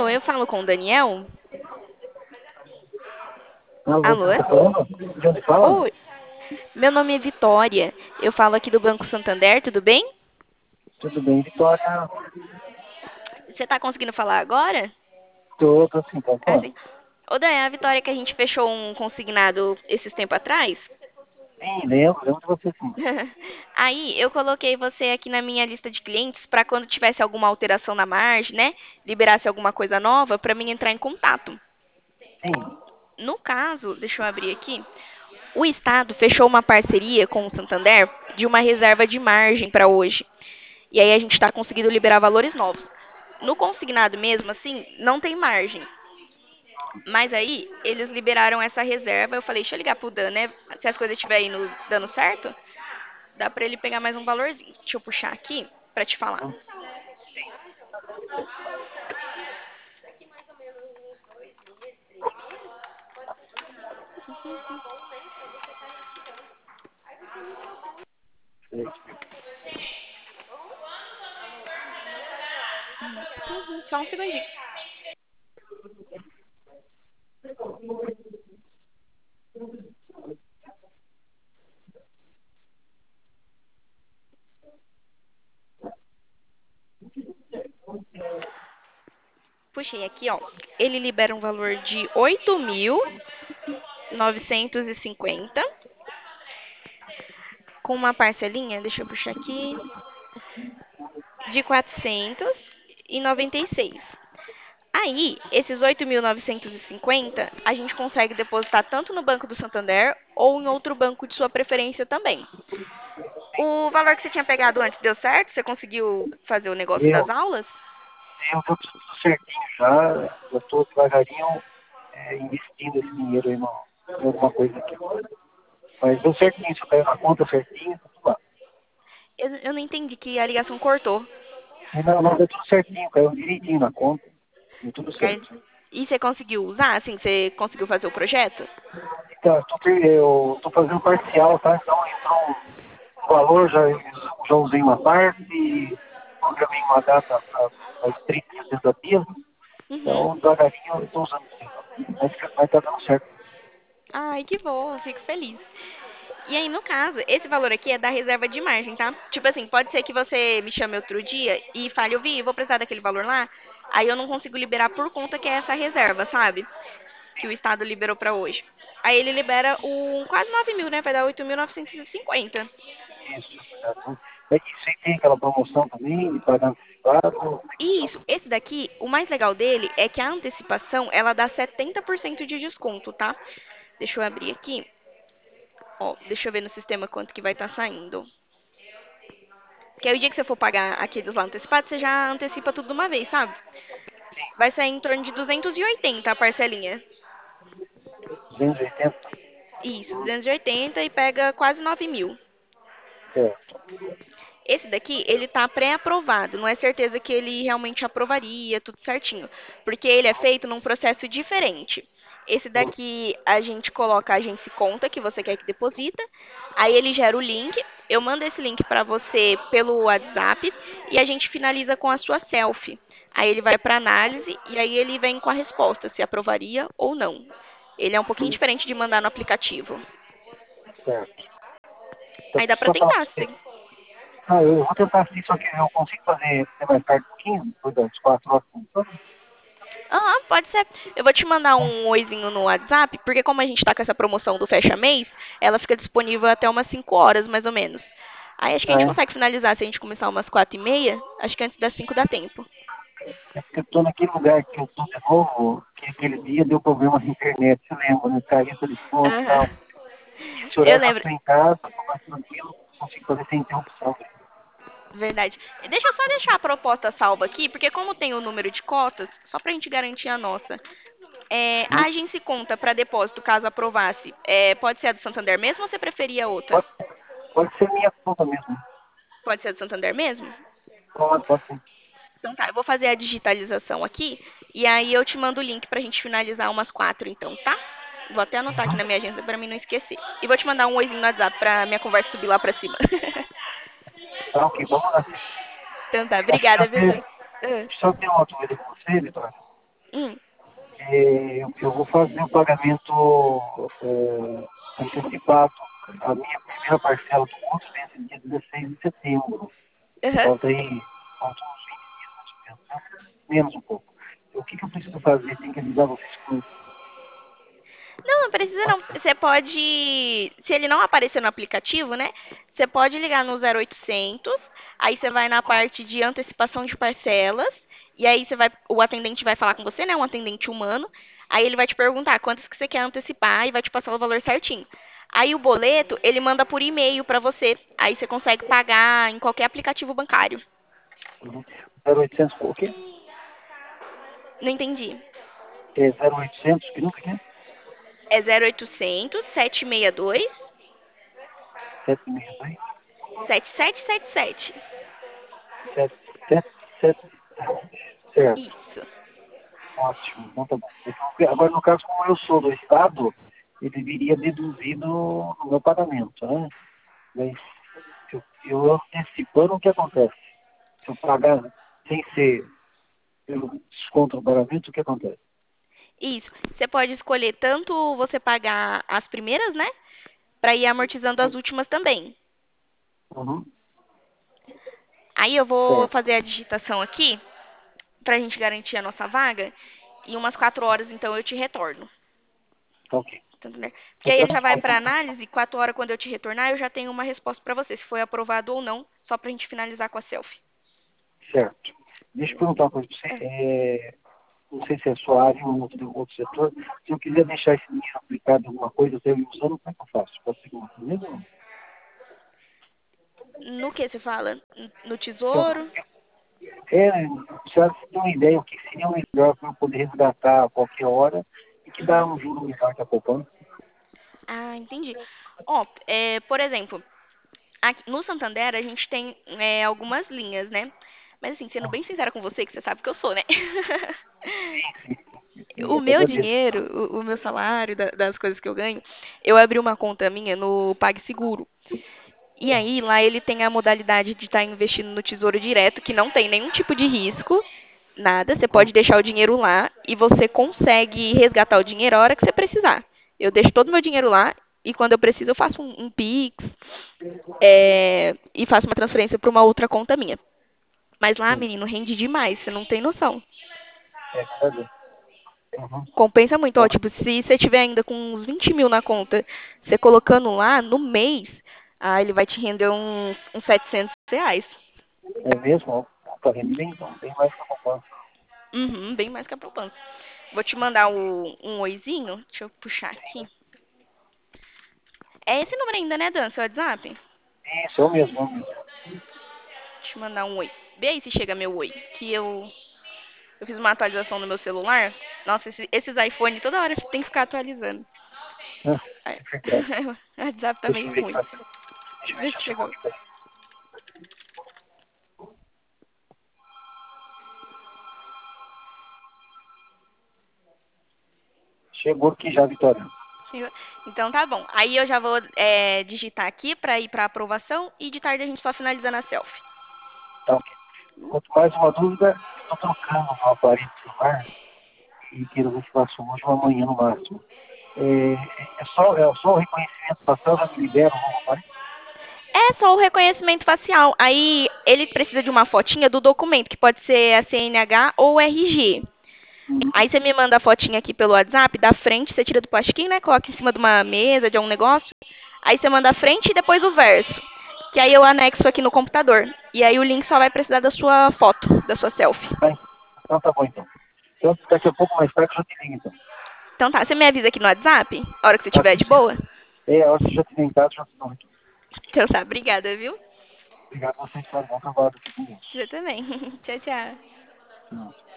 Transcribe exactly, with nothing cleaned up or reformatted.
Alô, eu falo com o Daniel? Alô, Alô? quem tá falando? De onde fala? Oi, meu nome é Vitória. Eu falo aqui do Banco Santander, tudo bem? Tudo bem, Vitória? Você tá conseguindo falar agora? Tô, tô sim, pode É falar. assim. Ô, Dan, é a Vitória que a gente fechou um consignado esses tempos atrás? Sim, lembro, lembro de você sim. Aí, eu coloquei você aqui na minha lista de clientes para quando tivesse alguma alteração na margem, né? Liberasse alguma coisa nova, para mim entrar em contato. Sim, No caso, deixa eu abrir aqui. O Estado fechou uma parceria com o Santander de uma reserva de margem para hoje. E aí a gente está conseguindo liberar valores novos. No consignado mesmo, assim, não tem margem. Mas aí eles liberaram essa reserva. Eu falei, deixa eu ligar pro Dan, né? Se as coisas estiverem indo dando certo, dá pra ele pegar mais um valorzinho. Deixa eu puxar aqui pra te falar. hum, sei. Uhum, só um segundinho. Puxei aqui, ó. Ele libera um valor de oito mil novecentos e cinquenta com uma parcelinha, deixa eu puxar aqui, de quatrocentos e noventa e seis. Aí, esses oito mil novecentos e cinquenta, a gente consegue depositar tanto no Banco do Santander ou em outro banco de sua preferência também. O valor que você tinha pegado antes deu certo? Você conseguiu fazer o negócio das Eu, aulas? eu tô tudo certinho já, eu tô devagarinho é, investindo esse dinheiro aí no, em alguma coisa aqui. Mas deu certinho, isso caiu na conta certinho, tá tudo lá. Eu, eu não entendi que a ligação cortou. E não, não, deu tudo certinho, caiu direitinho na conta, deu tudo certo. E você conseguiu usar? Assim, você conseguiu fazer o projeto? Então, eu tô, ter- eu tô fazendo parcial, tá? Então entrou um o valor, já, já usei uma parte, programei uma data para os trinta dias da pia, Uhum. então devagarinho eu estou usando sim. Mas vai estar dando certo. Ai, que bom, fico feliz. E aí, no caso, esse valor aqui é da reserva de margem, tá? Tipo assim, pode ser que você me chame outro dia e fale, eu vi, vou precisar daquele valor lá. Aí eu não consigo liberar por conta que é essa reserva, sabe? Que o Estado liberou pra hoje. Aí ele libera um quase nove mil, né? Vai dar oito mil novecentos e cinquenta. Isso. Tá bom? É que você tem aquela promoção também de pagar antecipado, como é que E isso, funciona? esse daqui, o mais legal dele é que a antecipação, ela dá setenta por cento de desconto, tá? Deixa eu abrir aqui. Ó, deixa eu ver no sistema quanto que vai estar saindo. Que aí o dia que você for pagar aqueles lá antecipados, você já antecipa tudo de uma vez, sabe? Vai sair em torno de duzentos e oitenta a parcelinha. duzentos e oitenta? Isso, duzentos e oitenta e pega quase nove mil. Certo. Esse daqui, ele tá pré-aprovado. Não é certeza que ele realmente aprovaria, tudo certinho. Porque ele é feito num processo diferente. Esse Hum, daqui, a gente coloca a agência conta que você quer que deposita. Aí ele gera o link. Eu mando esse link para você pelo WhatsApp. E a gente finaliza com a sua selfie. Aí ele vai para análise e aí ele vem com a resposta, se aprovaria ou não. Ele é um pouquinho hum, diferente de mandar no aplicativo. certo. Então, Aí dá para só falar tentar. pra você. Ah, eu vou tentar assim, só que eu consigo fazer até mais tarde um pouquinho, depois das quatro horas. Então, Aham, pode ser. Eu vou te mandar um oizinho no WhatsApp, porque como a gente tá com essa promoção do Fecha Mês, ela fica disponível até umas cinco horas, mais ou menos. Aí acho que a ah, gente é. consegue finalizar se a gente começar umas quatro e meia. Acho que antes das cinco dá tempo. É porque eu tô naquele lugar que eu tô de novo, que aquele dia deu problema na internet, você lembra, né? Caiu o telefone e Aham. tal. Esse Eu horário que eu lembro. tô em casa, tô mais tranquilo, consigo fazer sem interrupção. Verdade. E deixa eu só deixar a proposta salva aqui, porque como tem o número de cotas, só pra gente garantir a nossa. É, a Hum? agência conta para depósito, caso aprovasse, é, pode ser a do Santander mesmo ou você preferia outra? Pode, pode ser minha conta mesmo. Pode ser a do Santander mesmo? Pode, pode ser. Então tá, eu vou fazer a digitalização aqui e aí eu te mando o link pra gente finalizar umas quatro então, tá? Vou até anotar aqui Uhum. na minha agenda pra mim não esquecer. E vou te mandar um oizinho no WhatsApp pra minha conversa subir lá pra cima. Tá, ok, vamos lá. Então tá, Assim, obrigada, eu viu, tenho, Dan? Ah, só tenho uma dúvida com você, Vitória. Hum. É, eu, eu vou fazer o pagamento é, antecipado. A minha primeira parcela do curso vence dia dezesseis de setembro. Aham. Falta aí, falta uns vinte dias mais ou menos, né? Menos um pouco. O que, que eu preciso fazer? Tem que avisar vocês com Não, não precisa não. Você pode, se ele não aparecer no aplicativo, né? Você pode ligar no zero oitocentos, aí você vai na parte de antecipação de parcelas, e aí você vai, o atendente vai falar com você, né? Um atendente humano. Aí ele vai te perguntar quantas que você quer antecipar e vai te passar o valor certinho. Aí o boleto, ele manda por e-mail pra você. Aí você consegue pagar em qualquer aplicativo bancário. uhum. zero oitocentos, o quê? Não entendi. É zero oitocentos, que nunca é? É zero oitocentos, sete seis dois, sete seis dois, sete sete sete sete. sete sete sete. Certo, Isso. ótimo, então tá bom. Porque agora, no caso, como eu sou do Estado, ele viria deduzido no meu pagamento, né? Mas eu, eu antecipando, o que acontece? Se eu pagar sem ser pelo desconto no pagamento, o que acontece? Isso. Você pode escolher tanto você pagar as primeiras, né? Pra ir amortizando as últimas também. Uhum, Aí eu vou certo, fazer a digitação aqui pra gente garantir a nossa vaga. Em umas quatro horas, então, eu te retorno. tá ok. Tanto, né? Porque Então aí tá ele já vai bom, pra então. análise, quatro horas quando eu te retornar, eu já tenho uma resposta pra você, se foi aprovado ou não, só pra gente finalizar com a selfie. Certo. Deixa eu perguntar uma coisa pra você. Ah, É, não sei se é sua área ou outro, outro setor. Se eu quiser deixar esse dinheiro aplicado em alguma coisa, até eu ir usando, como é que eu faço? Posso seguir uma coisa ou não? no que você fala? No Eu, tesouro? é, precisa ter uma ideia o que seria o melhor para eu poder resgatar a qualquer hora e que dá Uhum. um juro melhor que a poupança. Ah, entendi. Ó, é, por exemplo, aqui, no Santander a gente tem é, algumas linhas, né? Mas assim, sendo bem sincera com você, que você sabe que eu sou, né? E O até meu agradeço. dinheiro, o, o meu salário, da- das coisas que eu ganho, eu abri uma conta minha no PagSeguro. E aí, lá ele tem a modalidade de estar investindo no Tesouro Direto, que não tem nenhum tipo de risco, nada. Você Uhum. pode deixar o dinheiro lá e você consegue resgatar o dinheiro a hora que você precisar. Eu deixo todo o meu dinheiro lá e quando eu preciso eu faço um, um Pix, é, e faço uma transferência para uma outra conta minha. Mas lá, Sim, menino, rende demais, você não tem noção. é verdade. Uhum. Compensa muito, ó, Bom, tipo, se você tiver ainda com uns vinte mil na conta, você colocando lá no mês, ah, ele vai te render uns, uns setecentos reais. é mesmo? Está rendendo bem, então, bem mais que a poupança. Uhum, bem mais que a poupança. Vou te mandar o, um oizinho, deixa eu puxar aqui. É esse número ainda, né, Dan, seu WhatsApp? Isso, é o mesmo, é o mesmo. Deixa eu mandar um oi. Vê aí se chega meu oi, que eu, eu fiz uma atualização no meu celular. Nossa, esse- esses iPhones toda hora tem que ficar atualizando. Ah, Ai, é verdade. o WhatsApp tá Deixa eu meio ver que ruim. tá. Deixa eu ver Vê se se já chegou chegou. aqui. Peraí. Chegou aqui já, Vitória. Chegou. Então tá bom. Aí eu já vou é, digitar aqui pra ir pra aprovação e de tarde a gente só finalizando a selfie. Tá ok. Quanto mais uma dúvida, eu estou trocando o meu aparelho celular e quero ver se faço hoje ou amanhã no máximo. É, é, só, é só o reconhecimento facial já me libera o novo aparelho? É só o reconhecimento facial. Aí ele precisa de uma fotinha do documento, que pode ser a C N H ou o R G. Uhum. Aí você me manda a fotinha aqui pelo WhatsApp, da frente, você tira do plastiquinho, né? Coloca em cima de uma mesa, de algum negócio. Aí você manda a frente e depois o verso. Que aí eu anexo aqui no computador. E aí o link só vai precisar da sua foto, da sua selfie. Tá, então tá bom então. Então daqui a pouco mais tarde eu já te ligo então. Então tá, você me avisa aqui no WhatsApp, a hora que você Tá estiver tudo de certo. boa? É, a hora que eu já tiver em casa, eu já te dou aqui. Então tá, obrigada, viu? Obrigado a vocês, tá? Bom trabalho, fique com Deus. Você também. Tchau, tchau. Não.